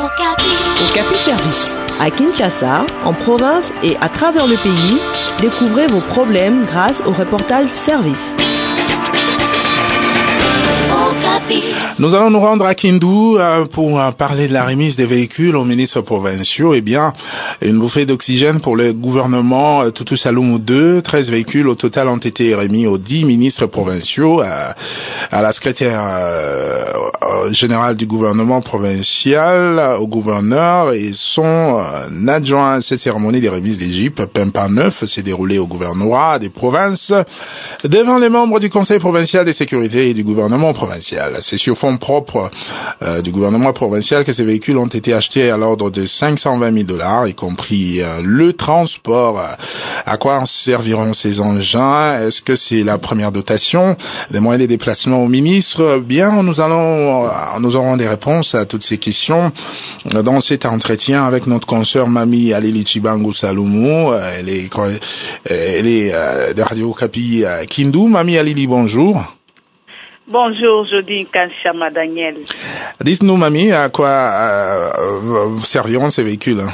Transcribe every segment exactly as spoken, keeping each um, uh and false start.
Okapi Service. À Kinshasa, en province et à travers le pays, découvrez vos problèmes grâce au reportage service. Nous allons nous rendre à Kindu euh, pour euh, parler de la remise des véhicules aux ministres provinciaux. Eh bien, une bouffée d'oxygène pour le gouvernement euh, Tutu Saloumou deux. treize véhicules au total ont été remis aux dix ministres provinciaux, euh, à la secrétaire euh, générale du gouvernement provincial, au gouverneur et son euh, adjoint. Cette cérémonie des remises des Jeeps Pempa neuf s'est déroulée au gouvernorat des provinces devant les membres du conseil provincial de sécurité et du gouvernement provincial. C'est sur fonds propres euh, du gouvernement provincial que ces véhicules ont été achetés à l'ordre de cinq cent vingt mille dollars, y compris euh, le transport. À quoi serviront ces engins? Est-ce que c'est la première dotation, les moyens de déplacement au ministre? Bien, nous allons, euh, nous aurons des réponses à toutes ces questions euh, dans cet entretien avec notre consoeur Mami Alili Chibangu Saloumou. Euh, elle est, euh, elle est euh, de Radio Okapi euh, Kindu. Mami Alili, bonjour. Bonjour, je dis Kanchama Daniel. Dites-nous, Mamie, à quoi euh, serviront ces véhicules?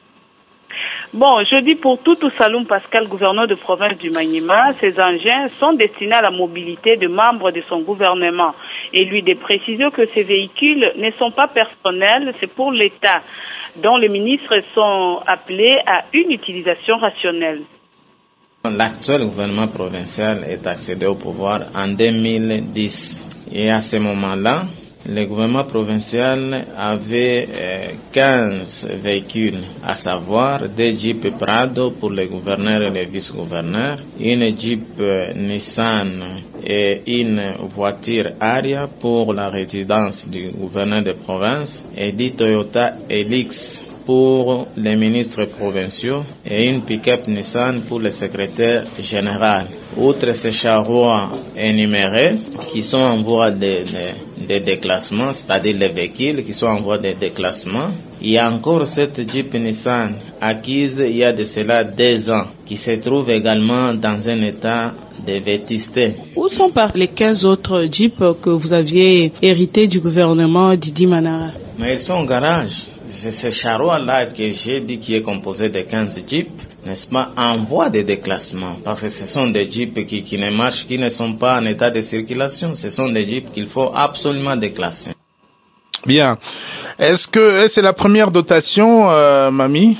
Bon, je dis pour Tutu Saloum Pascal, gouverneur de province du Maniema, ces engins sont destinés à la mobilité de membres de son gouvernement. Et lui de préciser que ces véhicules ne sont pas personnels, c'est pour l'État, dont les ministres sont appelés à une utilisation rationnelle. L'actuel gouvernement provincial est accédé au pouvoir en deux mille dix. Et à ce moment-là, le gouvernement provincial avait euh, quinze véhicules, à savoir deux Jeeps Prado pour les gouverneurs et les vice-gouverneurs, une Jeep euh, Nissan et une voiture Aria pour la résidence du gouverneur de province, et dix Toyota Helix pour les ministres provinciaux et une pick-up Nissan pour le secrétaire général. Outre ces charrois énumérés qui sont en voie de, de, de déclassement, c'est-à-dire les véhicules qui sont en voie de déclassement, il y a encore cette Jeep Nissan acquise il y a de cela deux ans qui se trouve également dans un état de vétusté. Où sont par les quinze autres Jeeps que vous aviez hérités du gouvernement Didi Manara? Mais ils sont au garage. C'est ce charroi-là que j'ai dit qui est composé de quinze Jeeps, n'est-ce pas, en voie de déclassement. Parce que ce sont des Jeeps qui, qui ne marchent, qui ne sont pas en état de circulation. Ce sont des Jeeps qu'il faut absolument déclasser. Bien. Est-ce que c'est la première dotation, euh, Mamie?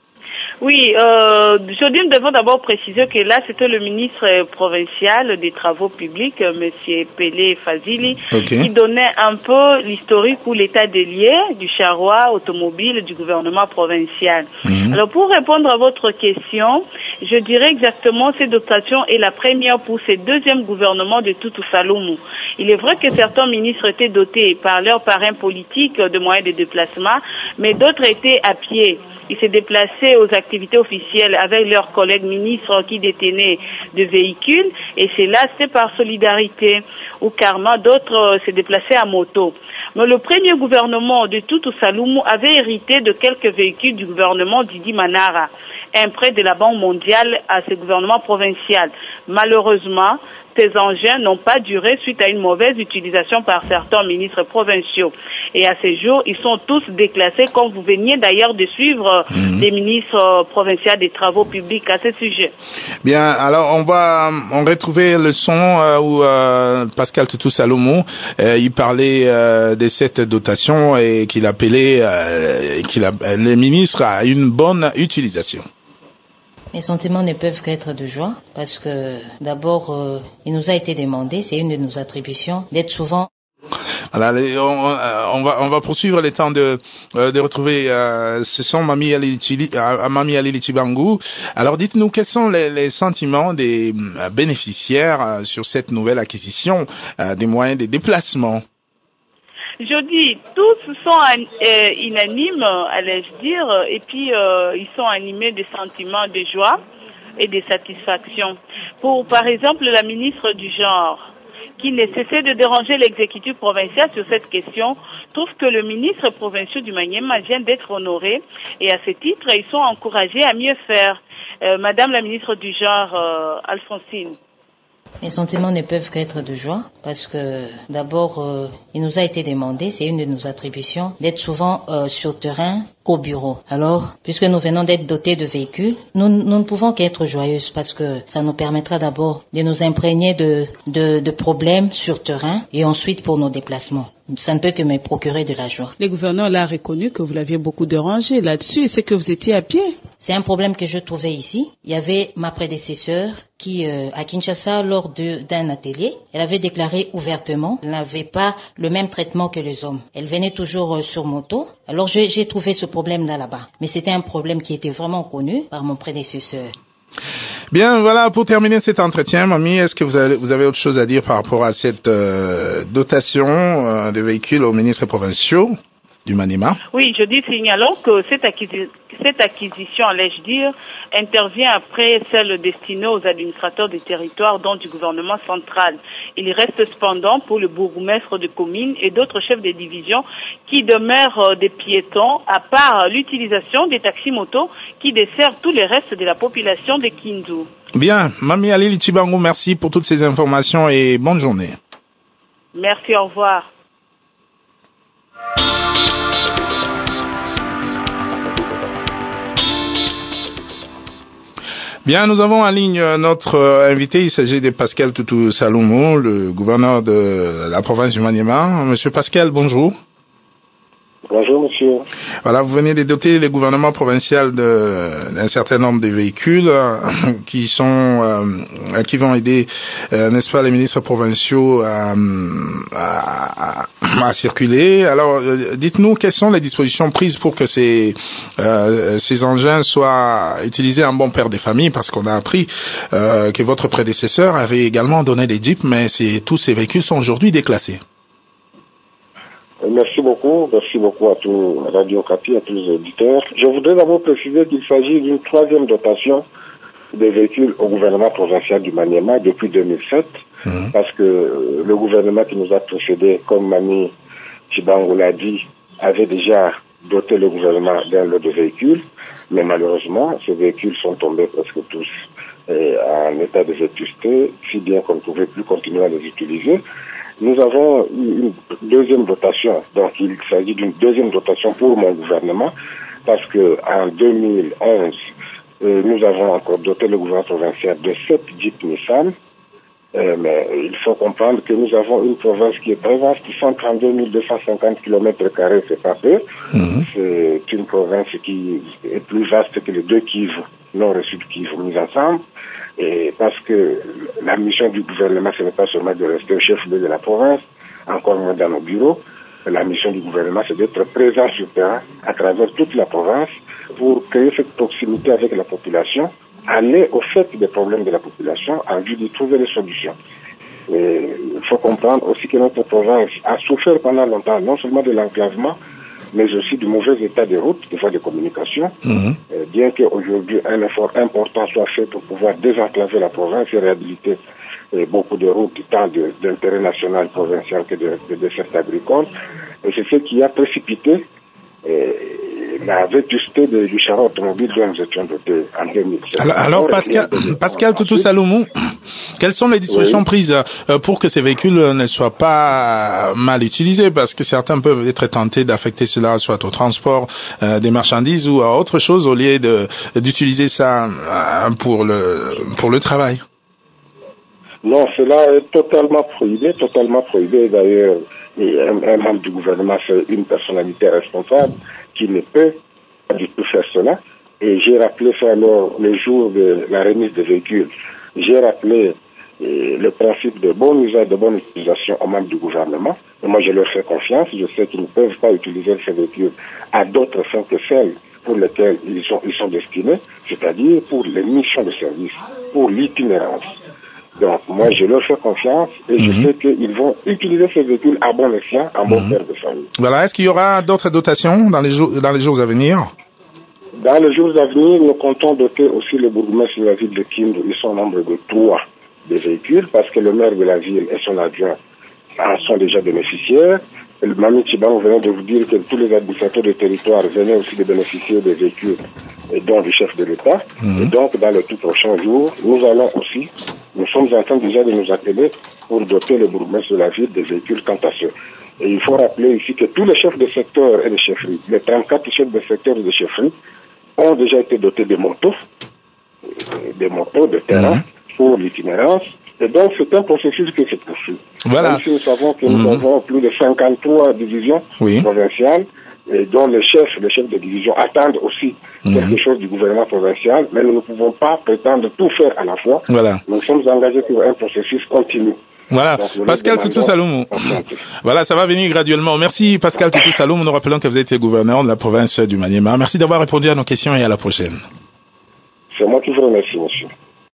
Oui, euh, je dis, nous devons d'abord préciser que là, c'était le ministre provincial des Travaux publics, Monsieur Pelé Fazili, okay, qui donnait un peu l'historique ou l'état des lieux du charroi automobile du gouvernement provincial. Mmh. Alors, pour répondre à votre question, je dirais exactement cette dotation est la première pour ce deuxième gouvernement de Tutu Saloumou. Il est vrai que certains ministres étaient dotés par leurs parrains politiques de moyens de déplacement, mais d'autres étaient à pied. Ils se déplaçaient aux activités officielles avec leurs collègues ministres qui détenaient des véhicules, et c'est là, c'est par solidarité ou karma, d'autres se déplaçaient à moto. Mais le premier gouvernement de Tutu Saloumou avait hérité de quelques véhicules du gouvernement Didi Manara, un prêt de la Banque mondiale à ce gouvernement provincial. Malheureusement, ces engins n'ont pas duré suite à une mauvaise utilisation par certains ministres provinciaux. Et à ce jour, ils sont tous déclassés, comme vous veniez d'ailleurs de suivre mmh. les ministres provinciaux des Travaux publics à ce sujet. Bien, alors on va on retrouver le son euh, où euh, Pascal Tutu Saloumou, euh, il parlait euh, de cette dotation et qu'il appelait euh, qu'il a, les ministres à une bonne utilisation. Mes sentiments ne peuvent qu'être de joie parce que d'abord, euh, il nous a été demandé, c'est une de nos attributions, d'être souvent... Alors, on, on va on va poursuivre le temps de de retrouver euh, ce son Mami Alili Mami Alili Chibangu. Alors dites-nous quels sont les, les sentiments des bénéficiaires sur cette nouvelle acquisition euh, des moyens de déplacement. Je dis, tous sont euh, unanimes, allais-je dire, et puis euh, ils sont animés de sentiments de joie et de satisfaction. Pour, par exemple, la ministre du Genre, qui ne cessait de déranger l'exécutif provincial sur cette question, trouve que le ministre provincial du Maniema vient d'être honoré, et à ce titre, ils sont encouragés à mieux faire. Euh, Madame la ministre du Genre, euh, Alphonsine. Mes sentiments ne peuvent qu'être de joie parce que d'abord, euh, il nous a été demandé, c'est une de nos attributions, d'être souvent euh, sur terrain qu'au bureau. Alors, puisque nous venons d'être dotés de véhicules, nous, nous ne pouvons qu'être joyeuses parce que ça nous permettra d'abord de nous imprégner de, de, de problèmes sur terrain et ensuite pour nos déplacements. Ça ne peut que me procurer de la joie. Le gouverneur l'a reconnu que vous l'aviez beaucoup dérangé là-dessus et c'est que vous étiez à pied. C'est un problème que je trouvais ici. Il y avait ma prédécesseure qui, euh, à Kinshasa, lors de, d'un atelier, elle avait déclaré ouvertement qu'elle n'avait pas le même traitement que les hommes. Elle venait toujours euh, sur moto. Alors j'ai, j'ai trouvé ce problème-là là-bas. Mais c'était un problème qui était vraiment connu par mon prédécesseur. Bien, voilà, pour terminer cet entretien, Mamie, est-ce que vous avez, vous avez autre chose à dire par rapport à cette euh, dotation euh, de véhicules aux ministres provinciaux du Maniema? Oui, je dis, signalons que cette, acquisi- cette acquisition, allais-je dire, intervient après celle destinée aux administrateurs des territoires, dont du gouvernement central. Il reste cependant pour le bourgmestre de commune et d'autres chefs de division qui demeurent euh, des piétons, à part l'utilisation des taxis-motos qui desservent tous les restes de la population de Kindu. Bien, Mamie Alili Chibangu, merci pour toutes ces informations et bonne journée. Merci, au revoir. Bien, nous avons en ligne notre euh, invité. Il s'agit de Pascal Toutou Salomo, le gouverneur de la province du Maniema. Monsieur Pascal, bonjour. Bonjour, monsieur. Voilà, vous venez de doter le gouvernement provincial de, d'un certain nombre de véhicules euh, qui sont, euh, qui vont aider, euh, n'est-ce pas, les ministres provinciaux à, à, à, à circuler. Alors, euh, dites-nous quelles sont les dispositions prises pour que ces, euh, ces engins soient utilisés en bon père des familles, parce qu'on a appris euh, que votre prédécesseur avait également donné des jeeps, mais c'est, tous ces véhicules sont aujourd'hui déclassés. Merci beaucoup, merci beaucoup à tous, Radio Okapi, à tous les auditeurs. Je voudrais d'abord préciser qu'il s'agit d'une troisième dotation des véhicules au gouvernement provincial du Maniema depuis deux mille sept, mmh. parce que le gouvernement qui nous a précédé, comme Mami Chibangu l'a dit, avait déjà doté le gouvernement d'un lot de véhicules, mais malheureusement, ces véhicules sont tombés presque tous euh, en état de vétusté, si bien qu'on ne pouvait plus continuer à les utiliser. Nous avons une deuxième dotation, donc il s'agit d'une deuxième dotation pour mon gouvernement, parce que en deux mille onze, euh, nous avons encore doté le gouvernement provincial de sept Jeep Nissan, euh, mais il faut comprendre que nous avons une province qui est très vaste, cent trente-deux mille deux cent cinquante kilomètres carrés, c'est pas peu. Mmh. C'est une province qui est plus vaste que les deux Kivu, nord et sud Kivu mis ensemble. Et parce que la mission du gouvernement, ce n'est pas seulement de rester au chef-lieu de la province, encore moins dans nos bureaux. La mission du gouvernement, c'est d'être présent sur terrain à travers toute la province pour créer cette proximité avec la population, aller au fait des problèmes de la population en vue de trouver des solutions. Et il faut comprendre aussi que notre province a souffert pendant longtemps, non seulement de l'enclavement, mais aussi du mauvais état des routes, des voies de communication, mmh. euh, bien qu'aujourd'hui un effort important soit fait pour pouvoir désenclaver la province et réhabiliter euh, beaucoup de routes, tant de, d'intérêt national, provincial que de, de, de gestes agricoles. Et c'est ce qui a précipité euh, la vétusté de, du char automobile dont nous étions dotés en deux mille sept. Alors, alors Pascal, Pascal Toutou Salomo, quelles sont les dispositions oui. prises euh, pour que ces véhicules ne soient pas mal utilisés? Parce que certains peuvent être tentés d'affecter cela soit au transport euh, des marchandises ou à autre chose au lieu de, d'utiliser ça euh, pour le, pour le travail. Non, cela est totalement prohibé, totalement prohibé. D'ailleurs, un, un membre du gouvernement, c'est une personnalité responsable qui ne peut pas du tout faire cela. Et j'ai rappelé ça alors le jour de la remise des véhicules. J'ai rappelé euh, le principe de bon usage, de bonne utilisation aux membres du gouvernement. Et moi, je leur fais confiance. Je sais qu'ils ne peuvent pas utiliser ces véhicules à d'autres fins que celles pour lesquelles ils sont, ils sont destinés, c'est-à-dire pour les missions de service, pour l'itinérance. Donc, moi, je leur fais confiance et mmh. je sais qu'ils vont utiliser ces véhicules à bon escient, à bon mmh. père de famille. Voilà. Est-ce qu'il y aura d'autres dotations dans les jours, dans les jours à venir? Dans les jours à venir, nous comptons doter aussi le bourgmestre de la ville de Kindu. Ils sont nombre de trois des véhicules parce que le maire de la ville et son adjoint en sont déjà bénéficiaires. le Mami Tchiban venait de vous dire que tous les administrateurs de territoire venaient aussi de bénéficier des véhicules et dont du chef de l'État. Mmh. Et donc, dans les tout prochains jours, nous allons aussi, nous sommes en train déjà de nous atteler pour doter le bourgmestre de la ville des véhicules quant à ceux. Et il faut rappeler ici que tous les chefs de secteur et de chefferies, les trente-quatre chefs de secteur et de chefferies, ont déjà été dotés de motos, des motos de terrain mmh. pour l'itinérance. Et donc, c'est un processus qui se poursuit. Voilà. Même si nous savons que nous mmh. avons plus de cinquante-trois divisions oui. provinciales, et dont les chefs, les chefs de division attendent aussi mmh. quelque chose du gouvernement provincial, mais nous ne pouvons pas prétendre tout faire à la fois. Voilà. Nous sommes engagés pour un processus continu. Voilà, donc, Pascal Toutou Saloum. Voilà, ça va venir graduellement. Merci Pascal Toutou Saloum. Nous rappelons que vous êtes gouverneur de la province du Maniema. Merci d'avoir répondu à nos questions et à la prochaine. C'est moi qui vous remercie, monsieur.